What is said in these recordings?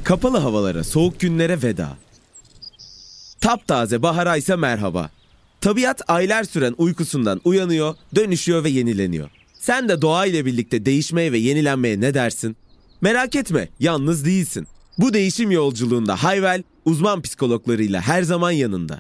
Kapalı havalara, soğuk günlere veda. Taptaze bahara ise merhaba. Tabiat aylar süren uykusundan uyanıyor, dönüşüyor ve yenileniyor. Sen de doğa ile birlikte değişmeye ve yenilenmeye ne dersin? Merak etme, yalnız değilsin. Bu değişim yolculuğunda Hayvel, uzman psikologlarıyla her zaman yanında.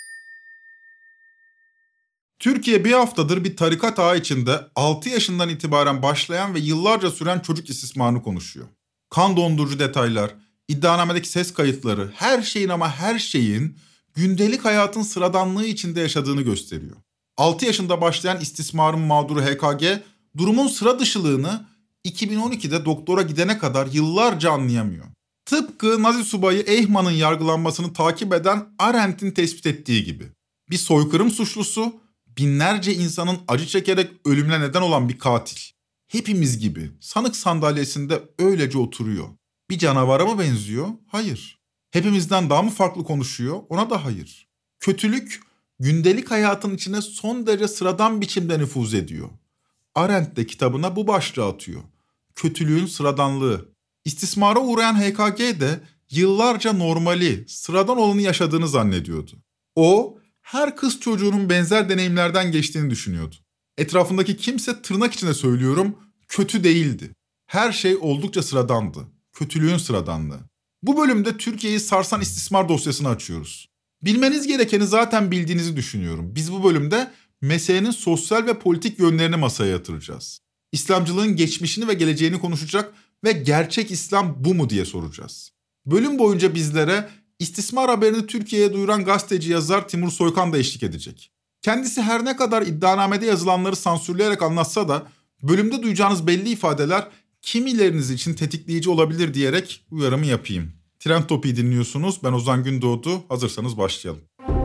Türkiye bir haftadır bir tarikat ağı içinde 6 yaşından itibaren başlayan ve yıllarca süren çocuk istismarını konuşuyor. Kan dondurucu detaylar, iddianamedeki ses kayıtları, her şeyin ama her şeyin gündelik hayatın sıradanlığı içinde yaşadığını gösteriyor. 6 yaşında başlayan istismarın mağduru HKG, durumun sıra dışılığını 2012'de doktora gidene kadar yıllarca anlayamıyor. Tıpkı Nazi subayı Eichmann'ın yargılanmasını takip eden Arendt'in tespit ettiği gibi. Bir soykırım suçlusu, binlerce insanın acı çekerek ölümüne neden olan bir katil. Hepimiz gibi sanık sandalyesinde öylece oturuyor. Bir canavara mı benziyor? Hayır. Hepimizden daha mı farklı konuşuyor? Ona da hayır. Kötülük, gündelik hayatın içine son derece sıradan biçimde nüfuz ediyor. Arendt de kitabına bu başlığı atıyor. Kötülüğün sıradanlığı. İstismara uğrayan HKG de yıllarca normali, sıradan olanı yaşadığını zannediyordu. O, her kız çocuğunun benzer deneyimlerden geçtiğini düşünüyordu. Etrafındaki kimse, tırnak içinde söylüyorum, kötü değildi. Her şey oldukça sıradandı. Kötülüğün sıradanlığı. Bu bölümde Türkiye'yi sarsan istismar dosyasını açıyoruz. Bilmeniz gerekeni zaten bildiğinizi düşünüyorum. Biz bu bölümde meselenin sosyal ve politik yönlerini masaya yatıracağız. İslamcılığın geçmişini ve geleceğini konuşacak ve gerçek İslam bu mu diye soracağız. Bölüm boyunca bizlere istismar haberini Türkiye'ye duyuran gazeteci yazar Timur Soykan da eşlik edecek. Kendisi her ne kadar iddianamede yazılanları sansürleyerek anlatsa da bölümde duyacağınız belli ifadeler kimileriniz için tetikleyici olabilir diyerek uyarımı yapayım. Trend Topi'yi dinliyorsunuz. Ben Ozan Gündoğdu. Hazırsanız başlayalım.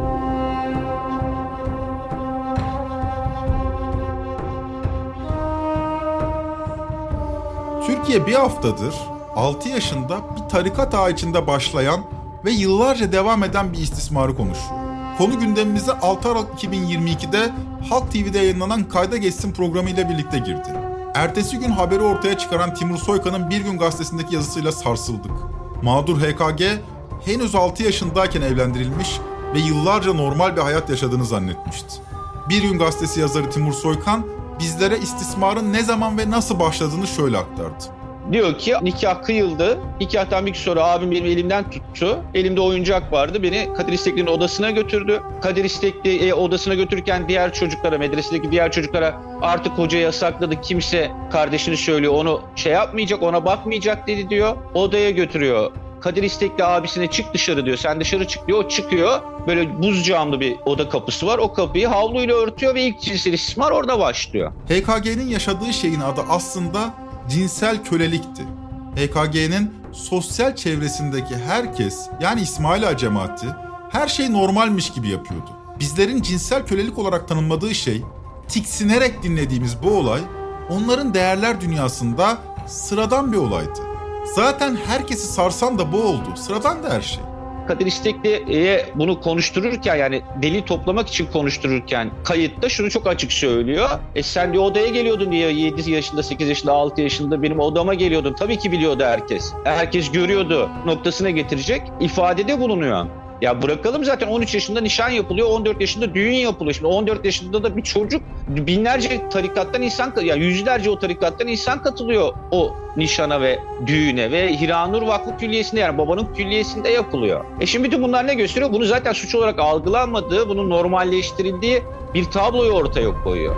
Türkiye bir haftadır 6 yaşında bir tarikat ağı içinde başlayan ve yıllarca devam eden bir istismarı konuşuyor. Konu gündemimize 6 Aralık 2022'de Halk TV'de yayınlanan Kayda Geçsin programı ile birlikte girdi. Ertesi gün haberi ortaya çıkaran Timur Soykan'ın Bir Gün gazetesindeki yazısıyla sarsıldık. Mağdur HKG henüz 6 yaşındayken evlendirilmiş ve yıllarca normal bir hayat yaşadığını zannetmişti. Bir Gün gazetesi yazarı Timur Soykan bizlere istismarın ne zaman ve nasıl başladığını şöyle aktardı. Diyor ki nikah kıyıldı. Nikahtan bir gün sonra abim benim elimden tuttu. Elimde oyuncak vardı. Beni Kadir İstekli'nin odasına götürdü. Kadir İstekli odasına götürürken diğer çocuklara, medresedeki diğer çocuklara artık hoca yasakladı. Kimse kardeşini söylüyor onu yapmayacak, ona bakmayacak dedi diyor. Odaya götürüyor. Kadir İstekli abisine çık dışarı diyor. Sen dışarı çık diyor. O çıkıyor. Böyle buz camlı bir oda kapısı var. O kapıyı havluyla örtüyor ve ilk cinsel istismar orada başlıyor. HKG'nin yaşadığı şeyin adı aslında cinsel kölelikti. HKG'nin sosyal çevresindeki herkes, yani İsmail Ağa cemaati, her şey normalmiş gibi yapıyordu. Bizlerin cinsel kölelik olarak tanımladığı şey, tiksinerek dinlediğimiz bu olay, onların değerler dünyasında sıradan bir olaydı. Zaten herkesi sarsan da bu oldu. Sıradan da her şey. Kadir İstekli'ye bunu konuştururken, yani delil toplamak için konuştururken kayıtta şunu çok açık söylüyor. Sen diyor odaya geliyordun diyor, 7 yaşında, 8 yaşında, 6 yaşında benim odama geliyordun. Tabii ki biliyordu herkes. Herkes görüyordu noktasına getirecek ifadede bulunuyor. Ya bırakalım, zaten 13 yaşında nişan yapılıyor, 14 yaşında düğün yapılıyor. Şimdi 14 yaşında da bir çocuk, binlerce tarikattan insan, yani yüzlerce o tarikattan insan katılıyor o nişana ve düğüne ve Hiranur Vakfı Külliyesi'nde, yani babanın külliyesinde yapılıyor. Şimdi bütün bunlar ne gösteriyor? Bunu zaten suç olarak algılanmadığı, bunun normalleştirildiği bir tabloyu ortaya koyuyor.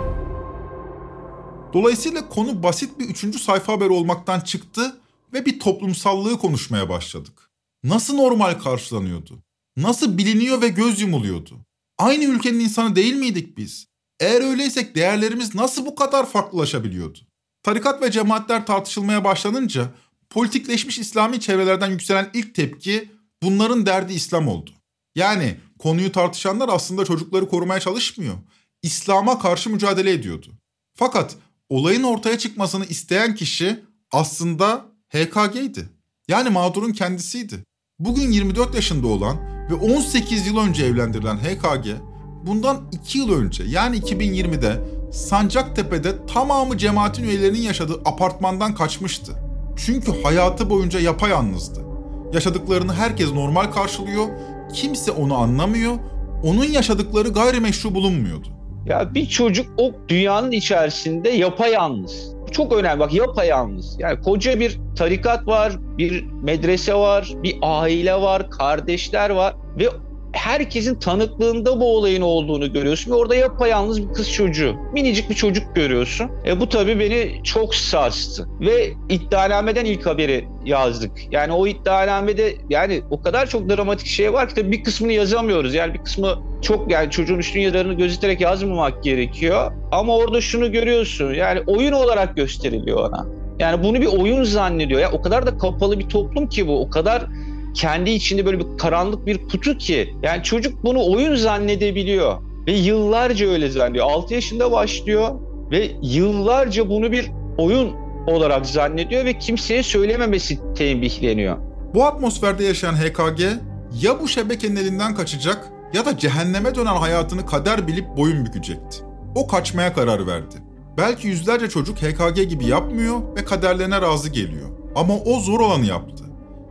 Dolayısıyla konu basit bir 3. sayfa haberi olmaktan çıktı ve bir toplumsallığı konuşmaya başladık. Nasıl normal karşılanıyordu? Nasıl biliniyor ve göz yumuluyordu? Aynı ülkenin insanı değil miydik biz? Eğer öyleysek değerlerimiz nasıl bu kadar farklılaşabiliyordu? Tarikat ve cemaatler tartışılmaya başlanınca politikleşmiş İslami çevrelerden yükselen ilk tepki bunların derdi İslam oldu. Yani konuyu tartışanlar aslında çocukları korumaya çalışmıyor. İslam'a karşı mücadele ediyordu. Fakat olayın ortaya çıkmasını isteyen kişi aslında HKG'ydi. Yani mağdurun kendisiydi. Bugün 24 yaşında olan ve 18 yıl önce evlendirilen HKG, bundan 2 yıl önce, yani 2020'de Sancaktepe'de tamamı cemaatin üyelerinin yaşadığı apartmandan kaçmıştı. Çünkü hayatı boyunca yapayalnızdı. Yaşadıklarını herkes normal karşılıyor. Kimse onu anlamıyor. Onun yaşadıkları gayrimeşru bulunmuyordu. Ya bir çocuk o dünyanın içerisinde yapayalnız. Bu çok önemli. Bak, yapayalnız. Yani koca bir tarikat var, bir medrese var, bir aile var, kardeşler var ve herkesin tanıklığında bu olayın olduğunu görüyorsun ve orada yapayalnız bir kız çocuğu, minicik bir çocuk görüyorsun. Bu tabii beni çok sarstı ve iddianameden ilk haberi yazdık. Yani o iddianamede yani o kadar çok dramatik şey var ki tabii bir kısmını yazamıyoruz. Yani bir kısmı çok, yani çocuğun üstün yararını gözeterek yazmamak gerekiyor. Ama orada şunu görüyorsun, yani oyun olarak gösteriliyor ona. Yani bunu bir oyun zannediyor. Ya o kadar da kapalı bir toplum ki bu, o kadar kendi içinde böyle bir karanlık bir kutu ki. Yani çocuk bunu oyun zannedebiliyor ve yıllarca öyle zannediyor. 6 yaşında başlıyor ve yıllarca bunu bir oyun olarak zannediyor ve kimseye söylememesi tembihleniyor. Bu atmosferde yaşayan HKG ya bu şebekenin elinden kaçacak ya da cehenneme dönen hayatını kader bilip boyun bükecekti. O kaçmaya karar verdi. Belki yüzlerce çocuk HKG gibi yapmıyor ve kaderlerine razı geliyor. Ama o zor olanı yaptı.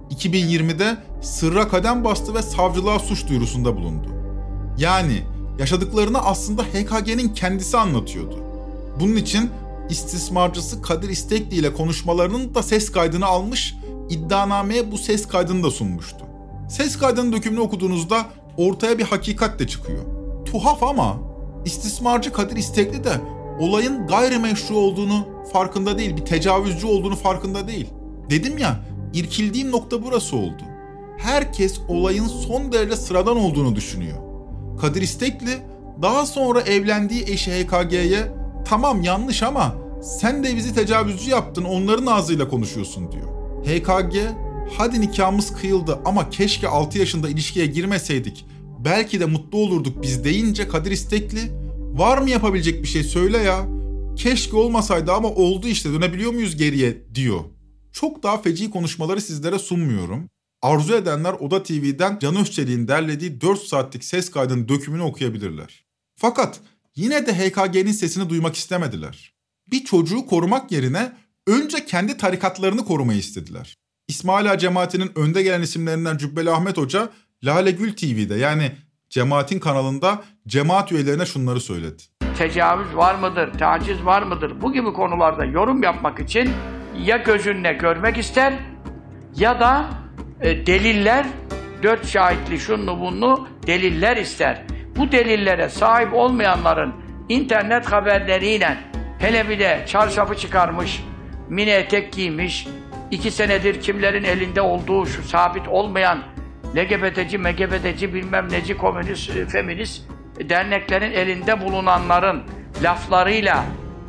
2020'de sırra kadem bastı ve savcılığa suç duyurusunda bulundu. Yani yaşadıklarını aslında HKG'nin kendisi anlatıyordu. Bunun için istismarcısı Kadir İstekli ile konuşmalarının da ses kaydını almış, iddianameye bu ses kaydını da sunmuştu. Ses kaydının dökümünü okuduğunuzda ortaya bir hakikat de çıkıyor. Tuhaf ama istismarcı Kadir İstekli de olayın gayrimeşru olduğunu farkında değil, bir tecavüzcü olduğunu farkında değil. Dedim ya, İrkildiğim nokta burası oldu. Herkes olayın son derece sıradan olduğunu düşünüyor. Kadir İstekli daha sonra evlendiği eşi HKG'ye "Tamam yanlış ama sen de bizi tecavüzcü yaptın, onların ağzıyla konuşuyorsun" diyor. HKG "Hadi nikahımız kıyıldı ama keşke 6 yaşında ilişkiye girmeseydik, belki de mutlu olurduk biz" deyince Kadir İstekli "Var mı yapabilecek bir şey, söyle ya. Keşke olmasaydı ama oldu işte, dönebiliyor muyuz geriye" diyor. Çok daha feci konuşmaları sizlere sunmuyorum. Arzu edenler Oda TV'den Can Özçelik'in derlediği 4 saatlik ses kaydının dökümünü okuyabilirler. Fakat yine de HKG'nin sesini duymak istemediler. Bir çocuğu korumak yerine önce kendi tarikatlarını korumayı istediler. İsmaila Ağa cemaatinin önde gelen isimlerinden Cübbeli Ahmet Hoca, Lale Gül TV'de yani cemaatin kanalında cemaat üyelerine şunları söyledi. Tecavüz var mıdır, taciz var mıdır? Bu gibi konularda yorum yapmak için ya gözünle görmek ister ya da deliller, 4 şahitli şunlu bunlu deliller ister. Bu delillere sahip olmayanların internet haberleriyle, hele bir de çarşafı çıkarmış, mini etek giymiş, 2 senedir kimlerin elinde olduğu şu sabit olmayan LGBT'ci, MGBT'ci, bilmem neci, komünist, feminist derneklerin elinde bulunanların laflarıyla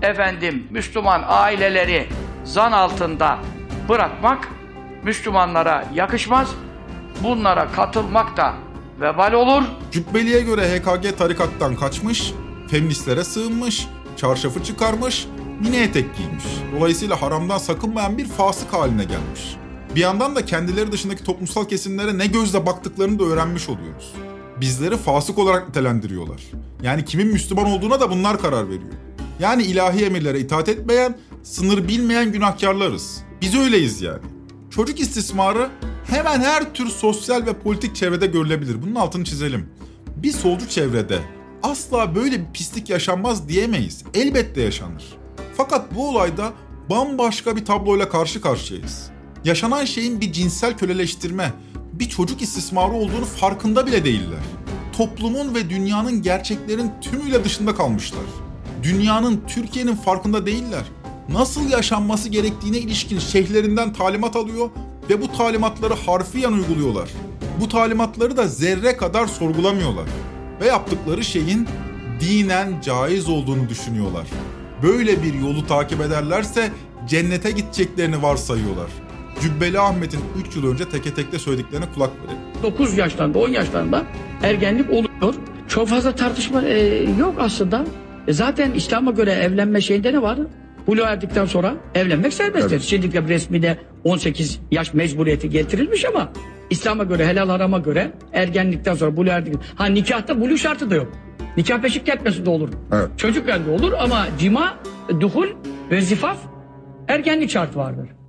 Müslüman aileleri zan altında bırakmak Müslümanlara yakışmaz. Bunlara katılmak da vebal olur. Cübbeli'ye göre HKG tarikattan kaçmış, feministlere sığınmış, çarşafı çıkarmış, mini etek giymiş. Dolayısıyla haramdan sakınmayan bir fasık haline gelmiş. Bir yandan da kendileri dışındaki toplumsal kesimlere ne gözle baktıklarını da öğrenmiş oluyoruz. Bizleri fasık olarak nitelendiriyorlar. Yani kimin Müslüman olduğuna da bunlar karar veriyor. Yani ilahi emirlere itaat etmeyen, sınır bilmeyen günahkarlarız. Biz öyleyiz yani. Çocuk istismarı hemen her tür sosyal ve politik çevrede görülebilir. Bunun altını çizelim. Bir solcu çevrede asla böyle bir pislik yaşanmaz diyemeyiz. Elbette yaşanır. Fakat bu olayda bambaşka bir tabloyla karşı karşıyayız. Yaşanan şeyin bir cinsel köleleştirme, bir çocuk istismarı olduğunu farkında bile değiller. Toplumun ve dünyanın gerçeklerin tümüyle dışında kalmışlar. Dünyanın, Türkiye'nin farkında değiller. Nasıl yaşanması gerektiğine ilişkin şeyhlerinden talimat alıyor ve bu talimatları harfiyen uyguluyorlar. Bu talimatları da zerre kadar sorgulamıyorlar. Ve yaptıkları şeyin dinen caiz olduğunu düşünüyorlar. Böyle bir yolu takip ederlerse cennete gideceklerini varsayıyorlar. Cübbeli Ahmet'in 3 yıl önce teke tekte söylediklerine kulak verelim. 9 yaşlarında, 10 yaşlarında ergenlik oluyor. Çok fazla tartışma yok aslında. Zaten İslam'a göre evlenme şeyinde ne var? Buluğa erdikten sonra evlenmek serbesttir. Evet. Şimdi resmi de 18 yaş mecburiyeti getirilmiş ama İslam'a göre, helal harama göre ergenlikten sonra buluğa erdikten... nikahta buluğ şartı da yok. Nikah beşik kertmesi de olur. Evet. Çocukken de olur ama cima, duhul ve zifaf ergenlik şartı vardır.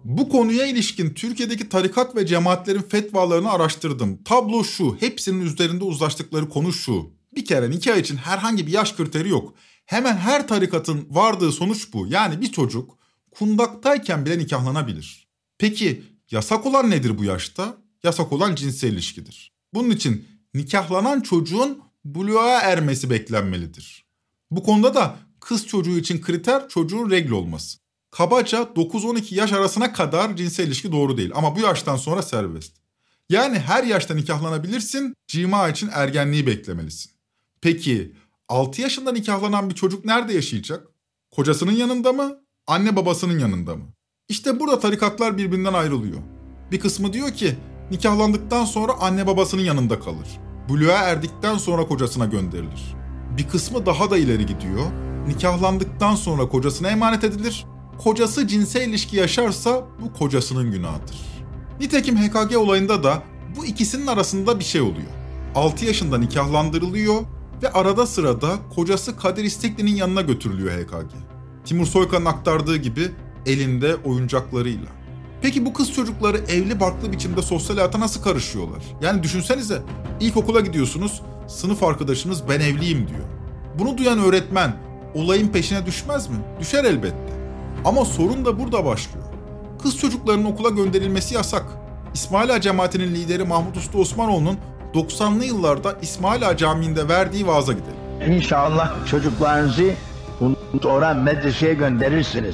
Bu konuya ilişkin Türkiye'deki tarikat ve cemaatlerin fetvalarını araştırdım. Tablo şu, hepsinin üzerinde uzlaştıkları konu şu. Bir kere nikah için herhangi bir yaş kriteri yok. Hemen her tarikatın vardığı sonuç bu. Yani bir çocuk kundaktayken bile nikahlanabilir. Peki yasak olan nedir bu yaşta? Yasak olan cinsel ilişkidir. Bunun için nikahlanan çocuğun buluğa ermesi beklenmelidir. Bu konuda da kız çocuğu için kriter çocuğun regl olması. Kabaca 9-12 yaş arasına kadar cinsel ilişki doğru değil ama bu yaştan sonra serbest. Yani her yaşta nikahlanabilirsin, cima için ergenliği beklemelisin. Peki 6 yaşında nikahlanan bir çocuk nerede yaşayacak? Kocasının yanında mı? Anne babasının yanında mı? İşte burada tarikatlar birbirinden ayrılıyor. Bir kısmı diyor ki nikahlandıktan sonra anne babasının yanında kalır. Buluğa erdikten sonra kocasına gönderilir. Bir kısmı daha da ileri gidiyor. Nikahlandıktan sonra kocasına emanet edilir. Kocası cinsel ilişki yaşarsa bu kocasının günahıdır. Nitekim HKG olayında da bu ikisinin arasında bir şey oluyor. 6 yaşında nikahlandırılıyor ve arada sırada kocası Kadir İstekli'nin yanına götürülüyor HKG. Timur Soykan'ın aktardığı gibi elinde oyuncaklarıyla. Peki bu kız çocukları evli barklı biçimde sosyal hayata nasıl karışıyorlar? Yani düşünsenize, ilkokula gidiyorsunuz, sınıf arkadaşınız ben evliyim diyor. Bunu duyan öğretmen olayın peşine düşmez mi? Düşer elbette. Ama sorun da burada başlıyor. Kız çocuklarının okula gönderilmesi yasak. İsmail Ağa cemaatinin lideri Mahmut Usta Osmanoğlu'nun 90'lı yıllarda İsmail Ağa Camii'nde verdiği vaaza gidelim. İnşallah çocuklarınızı sonra medreseye gönderirsiniz.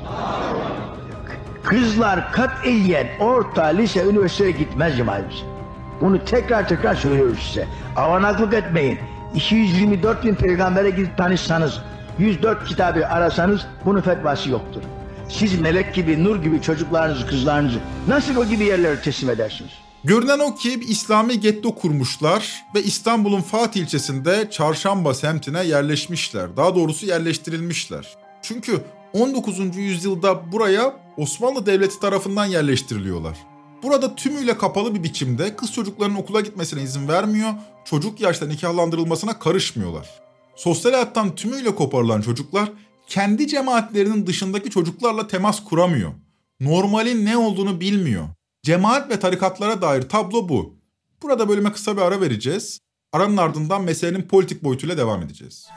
Kızlar katiyen orta, lise, üniversiteye gitmez cemaatimiz. Bunu tekrar söylüyoruz size. Avanaklık etmeyin. 224 bin peygambere gidip tanışsanız, 104 kitabı arasanız bunun fetvası yoktur. Siz melek gibi, nur gibi çocuklarınızı, kızlarınızı nasıl o gibi yerlere teslim edersiniz? Görünen o ki bir İslami getto kurmuşlar ve İstanbul'un Fatih ilçesinde Çarşamba semtine yerleşmişler. Daha doğrusu yerleştirilmişler. Çünkü 19. yüzyılda buraya Osmanlı Devleti tarafından yerleştiriliyorlar. Burada tümüyle kapalı bir biçimde kız çocuklarının okula gitmesine izin vermiyor, çocuk yaşta nikahlandırılmasına karışmıyorlar. Sosyal hayattan tümüyle koparılan çocuklar kendi cemaatlerinin dışındaki çocuklarla temas kuramıyor. Normalin ne olduğunu bilmiyor. Cemaat ve tarikatlara dair tablo bu. Burada bölüme kısa bir ara vereceğiz. Aranın ardından meselenin politik boyutuyla devam edeceğiz.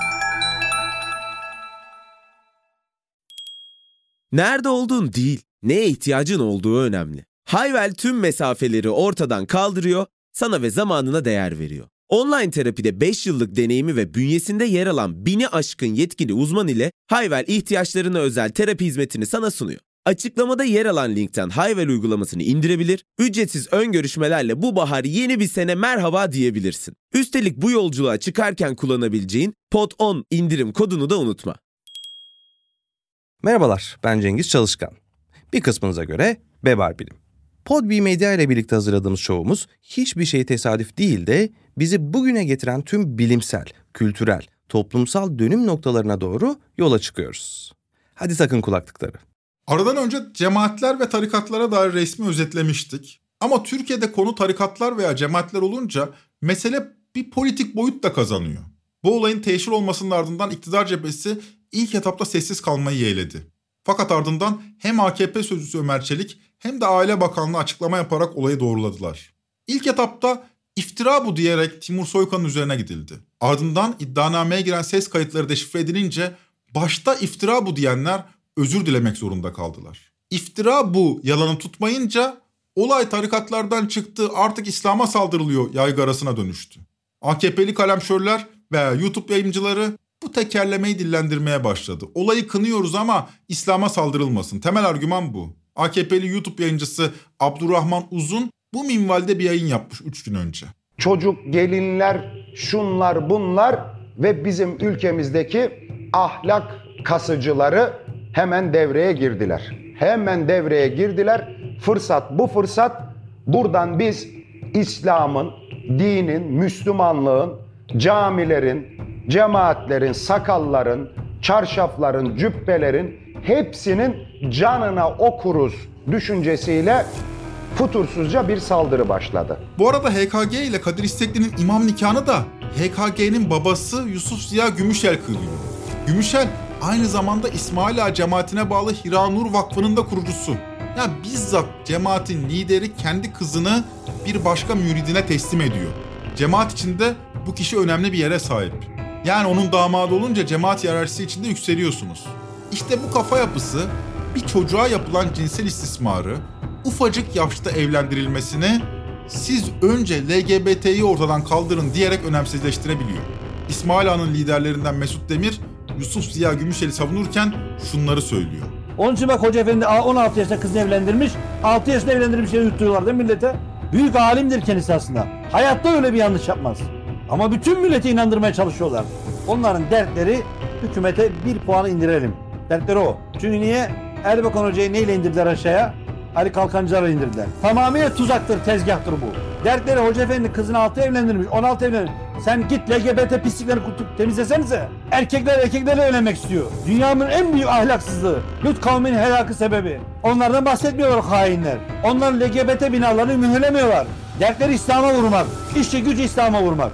Nerede olduğun değil, neye ihtiyacın olduğu önemli. Hayvel tüm mesafeleri ortadan kaldırıyor, sana ve zamanına değer veriyor. Online terapide 5 yıllık deneyimi ve bünyesinde yer alan 1000'i aşkın yetkili uzman ile Hayvel ihtiyaçlarına özel terapi hizmetini sana sunuyor. Açıklamada yer alan linkten Hayvel uygulamasını indirebilir, ücretsiz ön görüşmelerle bu bahar yeni bir sene merhaba diyebilirsin. Üstelik bu yolculuğa çıkarken kullanabileceğin POD10 indirim kodunu da unutma. Merhabalar, ben Cengiz Çalışkan. Bir kısmınıza göre Bebar Bilim. Podbi Medya ile birlikte hazırladığımız şovumuz hiçbir şey tesadüf değil de bizi bugüne getiren tüm bilimsel, kültürel, toplumsal dönüm noktalarına doğru yola çıkıyoruz. Hadi takın kulaklıkları. Aradan önce cemaatler ve tarikatlara dair resmi özetlemiştik. Ama Türkiye'de konu tarikatlar veya cemaatler olunca mesele bir politik boyut da kazanıyor. Bu olayın teşhir olmasının ardından iktidar cephesi ilk etapta sessiz kalmayı yeğledi. Fakat ardından hem AKP sözcüsü Ömer Çelik hem de Aile Bakanlığı açıklama yaparak olayı doğruladılar. İlk etapta iftira bu diyerek Timur Soykan'ın üzerine gidildi. Ardından iddianameye giren ses kayıtları deşifre edilince başta iftira bu diyenler özür dilemek zorunda kaldılar. İftira bu yalanı tutmayınca olay tarikatlardan çıktı, artık İslam'a saldırılıyor yaygarasına dönüştü. AKP'li kalemşörler veya YouTube yayıncıları bu tekerlemeyi dillendirmeye başladı. Olayı kınıyoruz ama İslam'a saldırılmasın. Temel argüman bu. AKP'li YouTube yayıncısı Abdurrahman Uzun bu minvalde bir yayın yapmış 3 gün önce. Çocuk, gelinler, şunlar bunlar ve bizim ülkemizdeki ahlak kasıcıları hemen devreye girdiler. Fırsat bu fırsat. Buradan biz İslam'ın, dinin, Müslümanlığın, camilerin, cemaatlerin, sakalların, çarşafların, cübbelerin hepsinin canına okuruz düşüncesiyle futursuzca bir saldırı başladı. Bu arada HKG ile Kadir İstekli'nin imam nikahını da HKG'nin babası Yusuf Ziya Gümüşel kılıyor. Gümüşel aynı zamanda İsmail Ağa cemaatine bağlı Hira Nur Vakfı'nın da kurucusu. Ya bizzat cemaatin lideri kendi kızını bir başka müridine teslim ediyor. Cemaat içinde bu kişi önemli bir yere sahip. Yani onun damadı olunca cemaat hiyerarşisi içinde yükseliyorsunuz. İşte bu kafa yapısı bir çocuğa yapılan cinsel istismarı ufacık yaşta evlendirilmesini siz önce LGBT'yi ortadan kaldırın diyerek önemsizleştirebiliyor. İsmail Ağa'nın liderlerinden Mesut Demir, Yusuf Ziya Gümüşel'i savunurken şunları söylüyor. Onun için bak Hoca Efendi 16 yaşında kızını evlendirmiş, 6 yaşında evlendirmiş diye yutturuyorlar değil mi millete? Büyük alimdir kendisi aslında. Hayatta öyle bir yanlış yapmaz. Ama bütün milleti inandırmaya çalışıyorlar. Onların dertleri hükümete 1 puan indirelim. Dertleri o. Çünkü niye? Erbakan Hoca'yı neyle indirdiler aşağıya? Ali Kalkancılar'la indirdiler. Tamamıyla tuzaktır, tezgahtır bu. Dertleri Hoca Efendi kızını 6 evlendirmiş, 16 evlendirmiş. Sen git LGBT pisliklerini temizlesenize. Erkekler erkeklerle evlenmek istiyor. Dünyanın en büyük ahlaksızlığı. Lut kavminin helakı sebebi. Onlardan bahsetmiyorlar hainler. Onların LGBT binalarını mühürlemiyorlar. Dertleri İslam'a vurmak. İşçi gücü İslam'a vurmak.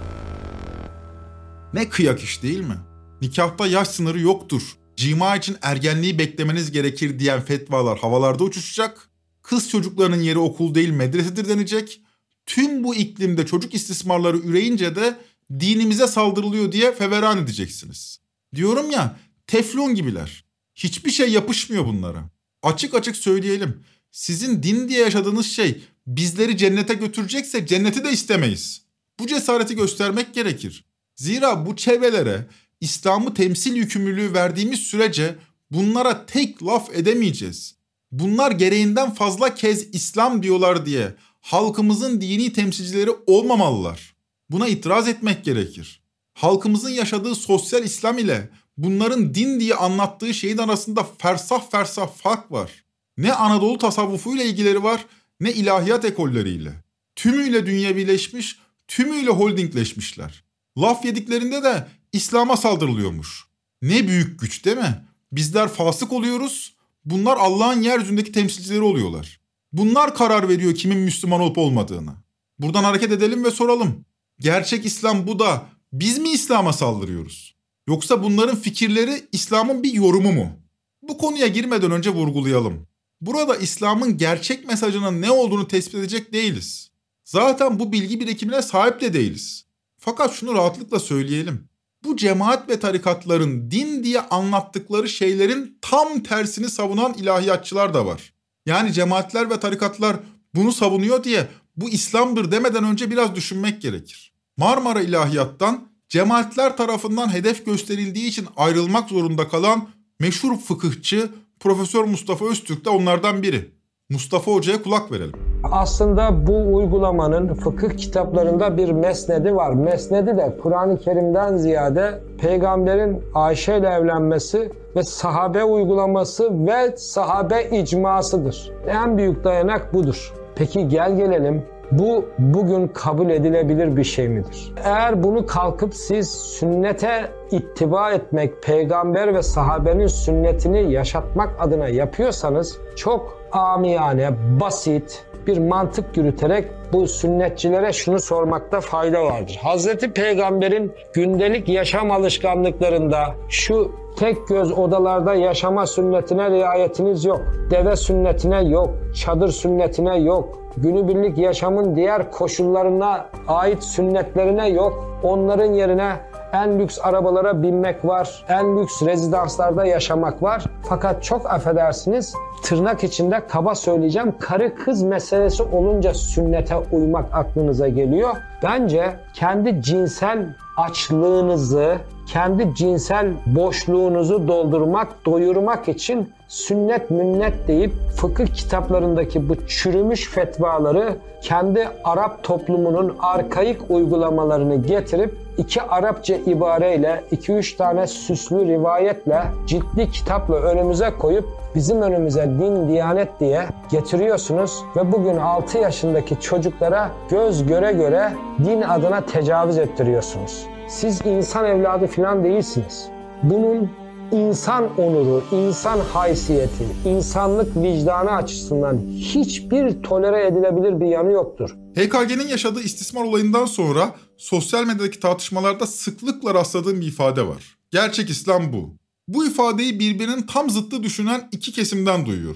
Ne kıyak iş değil mi? Nikahta yaş sınırı yoktur. Cima için ergenliği beklemeniz gerekir diyen fetvalar havalarda uçuşacak. Kız çocuklarının yeri okul değil medresedir denecek. Tüm bu iklimde çocuk istismarları üreyince de dinimize saldırılıyor diye feveran edeceksiniz. Diyorum ya, teflon gibiler. Hiçbir şey yapışmıyor bunlara. Açık açık söyleyelim. Sizin din diye yaşadığınız şey bizleri cennete götürecekse cenneti de istemeyiz. Bu cesareti göstermek gerekir. Zira bu çevrelere İslam'ı temsil yükümlülüğü verdiğimiz sürece bunlara tek laf edemeyeceğiz. Bunlar gereğinden fazla kez İslam diyorlar diye halkımızın dini temsilcileri olmamalılar. Buna itiraz etmek gerekir. Halkımızın yaşadığı sosyal İslam ile bunların din diye anlattığı şeyin arasında fersah fersah fark var. Ne Anadolu tasavvufuyla ilgileri var, ne ilahiyat ekolleriyle. Tümüyle dünyevileşmiş, tümüyle holdingleşmişler. Laf yediklerinde de İslam'a saldırılıyormuş. Ne büyük güç değil mi? Bizler fasık oluyoruz, bunlar Allah'ın yeryüzündeki temsilcileri oluyorlar. Bunlar karar veriyor kimin Müslüman olup olmadığını. Buradan hareket edelim ve soralım. Gerçek İslam bu da biz mi İslam'a saldırıyoruz? Yoksa bunların fikirleri İslam'ın bir yorumu mu? Bu konuya girmeden önce vurgulayalım. Burada İslam'ın gerçek mesajının ne olduğunu tespit edecek değiliz. Zaten bu bilgi birikimine sahip de değiliz. Fakat şunu rahatlıkla söyleyelim. Bu cemaat ve tarikatların din diye anlattıkları şeylerin tam tersini savunan ilahiyatçılar da var. Yani cemaatler ve tarikatlar bunu savunuyor diye bu İslam'dır demeden önce biraz düşünmek gerekir. Marmara İlahiyat'tan cemaatler tarafından hedef gösterildiği için ayrılmak zorunda kalan meşhur fıkıhçı Profesör Mustafa Öztürk de onlardan biri. Mustafa Hoca'ya kulak verelim. Aslında bu uygulamanın fıkıh kitaplarında bir mesnedi var. Mesnedi de Kur'an-ı Kerim'den ziyade peygamberin Ayşe ile evlenmesi ve sahabe uygulaması ve sahabe icmasıdır. En büyük dayanak budur. Peki gel gelelim, bu bugün kabul edilebilir bir şey midir? Eğer bunu kalkıp siz sünnete ittiba etmek, peygamber ve sahabenin sünnetini yaşatmak adına yapıyorsanız çok amiyane, basit bir mantık yürüterek bu sünnetçilere şunu sormakta fayda vardır. Hazreti Peygamber'in gündelik yaşam alışkanlıklarında şu tek göz odalarda yaşama sünnetine riayetiniz yok. Deve sünnetine yok. Çadır sünnetine yok. Günübirlik yaşamın diğer koşullarına ait sünnetlerine yok. Onların yerine en lüks arabalara binmek var. En lüks rezidanslarda yaşamak var. Fakat çok affedersiniz, tırnak içinde kaba söyleyeceğim, karı kız meselesi olunca sünnete uymak aklınıza geliyor. Bence kendi cinsel açlığınızı, kendi cinsel boşluğunuzu doldurmak, doyurmak için sünnet münnet deyip fıkıh kitaplarındaki bu çürümüş fetvaları kendi Arap toplumunun arkaik uygulamalarını getirip 2 Arapça ibareyle, 2-3 tane süslü rivayetle, ciltli kitapla önümüze koyup bizim önümüze din, diyanet diye getiriyorsunuz ve bugün 6 yaşındaki çocuklara göz göre göre din adına tecavüz ettiriyorsunuz. Siz insan evladı falan değilsiniz. Bunun insan onuru, insan haysiyeti, insanlık vicdanı açısından hiçbir tolere edilebilir bir yanı yoktur. HKG'nin yaşadığı istismar olayından sonra sosyal medyadaki tartışmalarda sıklıkla rastladığım bir ifade var. Gerçek İslam bu. Bu ifadeyi birbirinin tam zıttı düşünen iki kesimden duyuyorum.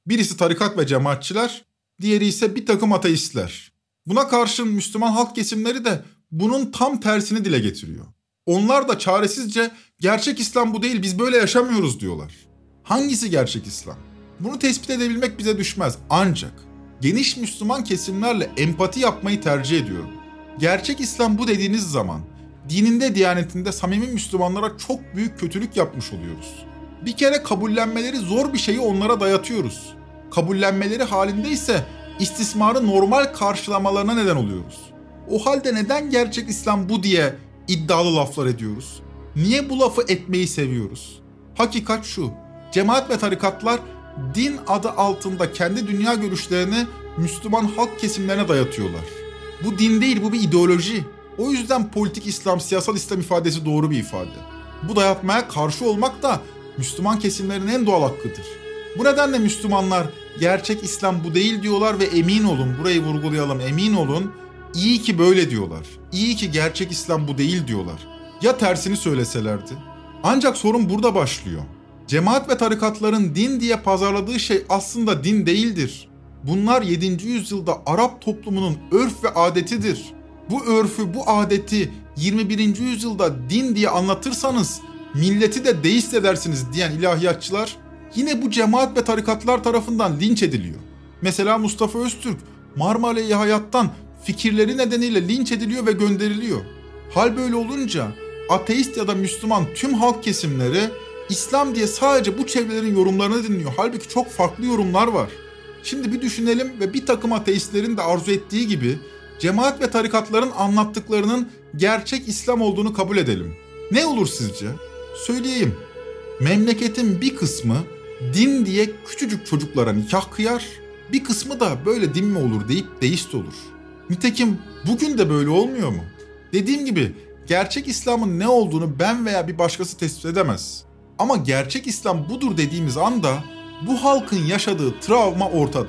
Birisi tarikat ve cemaatçiler, diğeri ise bir takım ateistler. Buna karşın Müslüman halk kesimleri de bunun tam tersini dile getiriyor. Onlar da çaresizce gerçek İslam bu değil, biz böyle yaşamıyoruz diyorlar. Hangisi gerçek İslam? Bunu tespit edebilmek bize düşmez. Ancak geniş Müslüman kesimlerle empati yapmayı tercih ediyorum. Gerçek İslam bu dediğiniz zaman dininde, diyanetinde samimi Müslümanlara çok büyük kötülük yapmış oluyoruz. Bir kere kabullenmeleri zor bir şeyi onlara dayatıyoruz. Kabullenmeleri halinde ise istismarı normal karşılamalarına neden oluyoruz. O halde neden gerçek İslam bu diye iddialı laflar ediyoruz? Niye bu lafı etmeyi seviyoruz? Hakikat şu, cemaat ve tarikatlar din adı altında kendi dünya görüşlerini Müslüman halk kesimlerine dayatıyorlar. Bu din değil, bu bir ideoloji. O yüzden politik İslam, siyasal İslam ifadesi doğru bir ifade. Bu dayatmaya karşı olmak da Müslüman kesimlerin en doğal hakkıdır. Bu nedenle Müslümanlar gerçek İslam bu değil diyorlar ve emin olun, burayı vurgulayalım, emin olun, iyi ki böyle diyorlar. İyi ki gerçek İslam bu değil diyorlar. Ya tersini söyleselerdi? Ancak sorun burada başlıyor. Cemaat ve tarikatların din diye pazarladığı şey aslında din değildir. Bunlar 7. yüzyılda Arap toplumunun örf ve adetidir. Bu örfü, bu adeti 21. yüzyılda din diye anlatırsanız milleti de deist edersiniz diyen ilahiyatçılar yine bu cemaat ve tarikatlar tarafından linç ediliyor. Mesela Mustafa Öztürk Marmara-i Hayat'tan fikirleri nedeniyle linç ediliyor ve gönderiliyor. Hal böyle olunca ateist ya da Müslüman tüm halk kesimleri İslam diye sadece bu çevrelerin yorumlarını dinliyor. Halbuki çok farklı yorumlar var. Şimdi bir düşünelim ve bir takım ateistlerin de arzu ettiği gibi cemaat ve tarikatların anlattıklarının gerçek İslam olduğunu kabul edelim. Ne olur sizce? Söyleyeyim. Memleketin bir kısmı din diye küçücük çocuklara nikah kıyar, bir kısmı da böyle din mi olur deyip deist olur. Nitekim bugün de böyle olmuyor mu? Dediğim gibi gerçek İslam'ın ne olduğunu ben veya bir başkası tespit edemez. Ama gerçek İslam budur dediğimiz anda bu halkın yaşadığı travma ortada.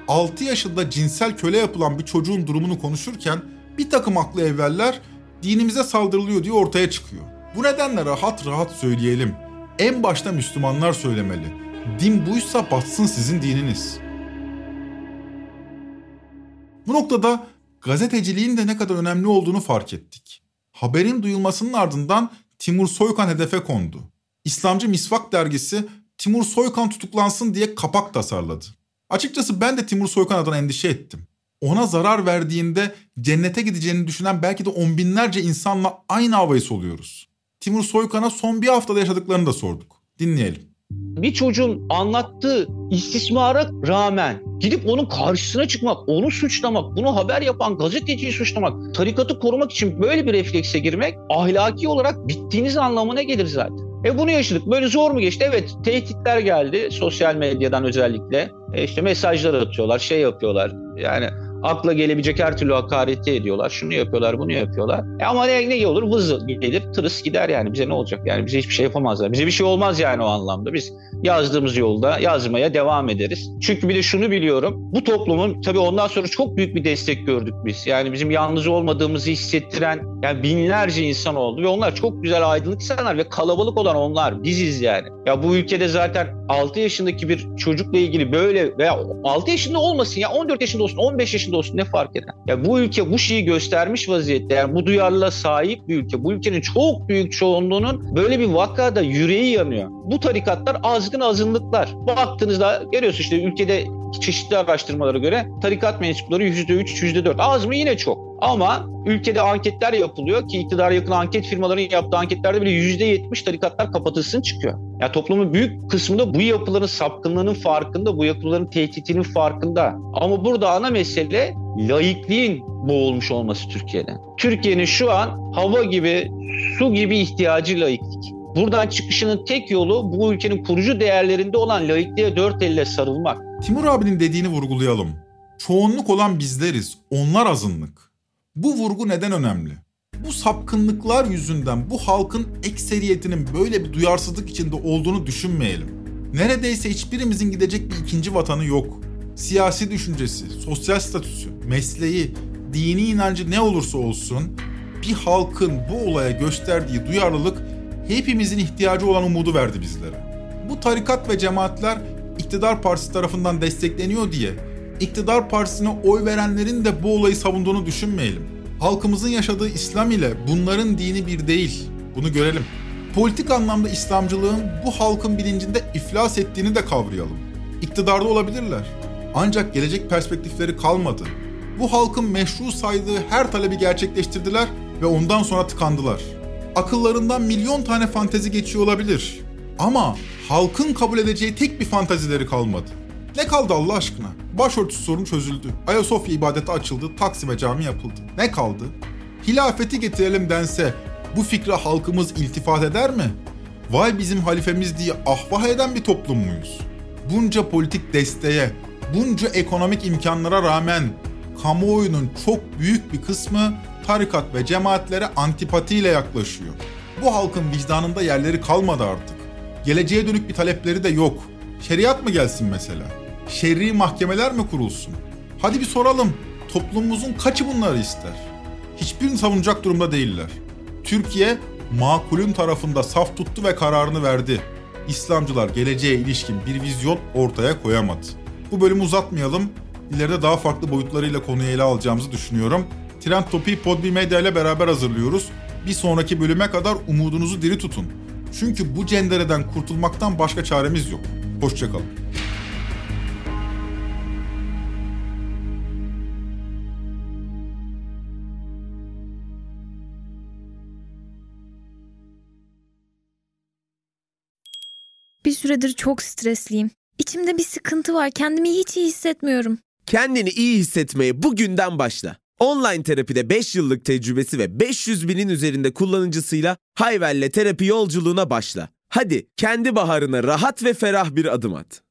6 yaşında cinsel köle yapılan bir çocuğun durumunu konuşurken bir takım aklı evveller dinimize saldırılıyor diye ortaya çıkıyor. Bu nedenle rahat rahat söyleyelim. En başta Müslümanlar söylemeli. Din buysa batsın sizin dininiz. Bu noktada gazeteciliğin de ne kadar önemli olduğunu fark ettik. Haberin duyulmasının ardından Timur Soykan hedefe kondu. İslamcı Misvak dergisi Timur Soykan tutuklansın diye kapak tasarladı. Açıkçası ben de Timur Soykan adına endişe ettim. Ona zarar verdiğinde cennete gideceğini düşünen belki de on binlerce insanla aynı havayı soluyoruz. Timur Soykan'a son bir haftada yaşadıklarını da sorduk. Dinleyelim. Bir çocuğun anlattığı istismara rağmen gidip onun karşısına çıkmak, onu suçlamak, bunu haber yapan gazeteciyi suçlamak, tarikatı korumak için böyle bir reflekse girmek ahlaki olarak bittiğiniz anlamına gelir zaten. Bunu yaşadık. Böyle zor mu geçti? Evet, tehditler geldi sosyal medyadan özellikle. İşte mesajlar atıyorlar, şey yapıyorlar. Yani akla gelebilecek her türlü hakareti ediyorlar. Şunu yapıyorlar, bunu yapıyorlar. Ama ne olur? Vız gelir, tırıs gider yani. Bize ne olacak? Yani bize hiçbir şey yapamazlar. Bize bir şey olmaz yani o anlamda. Biz yazdığımız yolda yazmaya devam ederiz. Çünkü bir de şunu biliyorum. Bu toplumun tabii ondan sonra çok büyük bir destek gördük biz. Yani bizim yalnız olmadığımızı hissettiren yani binlerce insan oldu. Ve onlar çok güzel aydınlık insanlar ve kalabalık olan onlar. Biziz yani. Ya bu ülkede zaten 6 yaşındaki bir çocukla ilgili böyle veya 6 yaşında olmasın ya 14 yaşında olsun, 15 yaşında olsun ne fark eder? Ya bu ülke bu şeyi göstermiş vaziyette. Yani bu duyarlılığa sahip bir ülke. Bu ülkenin çok büyük çoğunluğunun böyle bir vakada yüreği yanıyor. Bu tarikatlar azgın azınlıklar. Baktığınızda görüyorsunuz işte ülkede çeşitli araştırmalara göre tarikat mensupları %3, %4. Az mı? Yine çok. Ama ülkede anketler yapılıyor ki iktidara yakın anket firmaların yaptığı anketlerde bile %70 tarikatlar kapatılsın çıkıyor. Yani toplumun büyük kısmında bu yapıların sapkınlığının farkında, bu yapıların tehditinin farkında. Ama burada ana mesele laikliğin boğulmuş olması Türkiye'de. Türkiye'nin şu an hava gibi, su gibi ihtiyacı laiklik. Buradan çıkışının tek yolu bu ülkenin kurucu değerlerinde olan laikliğe dört elle sarılmak. Timur abinin dediğini vurgulayalım. Çoğunluk olan bizleriz, onlar azınlık. Bu vurgu neden önemli? Bu sapkınlıklar yüzünden bu halkın ekseriyetinin böyle bir duyarsızlık içinde olduğunu düşünmeyelim. Neredeyse hiçbirimizin gidecek bir ikinci vatanı yok. Siyasi düşüncesi, sosyal statüsü, mesleği, dini inancı ne olursa olsun bir halkın bu olaya gösterdiği duyarlılık hepimizin ihtiyacı olan umudu verdi bizlere. Bu tarikat ve cemaatler iktidar partisi tarafından destekleniyor diye iktidar partisine oy verenlerin de bu olayı savunduğunu düşünmeyelim. Halkımızın yaşadığı İslam ile bunların dini bir değil. Bunu görelim. Politik anlamda İslamcılığın bu halkın bilincinde iflas ettiğini de kavrayalım. İktidarda olabilirler. Ancak gelecek perspektifleri kalmadı. Bu halkın meşru saydığı her talebi gerçekleştirdiler ve ondan sonra tıkandılar. Akıllarından milyon tane fantezi geçiyor olabilir. Ama halkın kabul edeceği tek bir fantezileri kalmadı. Ne kaldı Allah aşkına? Başörtüsü sorunu çözüldü. Ayasofya ibadeti açıldı, Taksim'e cami yapıldı. Ne kaldı? Hilafeti getirelim dense bu fikre halkımız iltifat eder mi? Vay bizim halifemiz diye ahvah eden bir toplum muyuz? Bunca politik desteğe, bunca ekonomik imkanlara rağmen kamuoyunun çok büyük bir kısmı tarikat ve cemaatlere antipatiyle yaklaşıyor. Bu halkın vicdanında yerleri kalmadı artık. Geleceğe dönük bir talepleri de yok. Şeriat mı gelsin mesela? Şer'i mahkemeler mi kurulsun? Hadi bir soralım. Toplumumuzun kaçı bunları ister? Hiçbirini savunacak durumda değiller. Türkiye makulün tarafında saf tuttu ve kararını verdi. İslamcılar geleceğe ilişkin bir vizyon ortaya koyamadı. Bu bölümü uzatmayalım. İleride daha farklı boyutlarıyla konuyu ele alacağımızı düşünüyorum. Trend Topi'yi Podbi Medya ile beraber hazırlıyoruz. Bir sonraki bölüme kadar umudunuzu diri tutun. Çünkü bu cendereden kurtulmaktan başka çaremiz yok. Hoşça kalın. Bir süredir çok stresliyim. İçimde bir sıkıntı var. Kendimi hiç iyi hissetmiyorum. Kendini iyi hissetmeye bugünden başla. Online terapide 5 yıllık tecrübesi ve 500 binin üzerinde kullanıcısıyla Hayvel'le terapi yolculuğuna başla. Hadi kendi baharına rahat ve ferah bir adım at.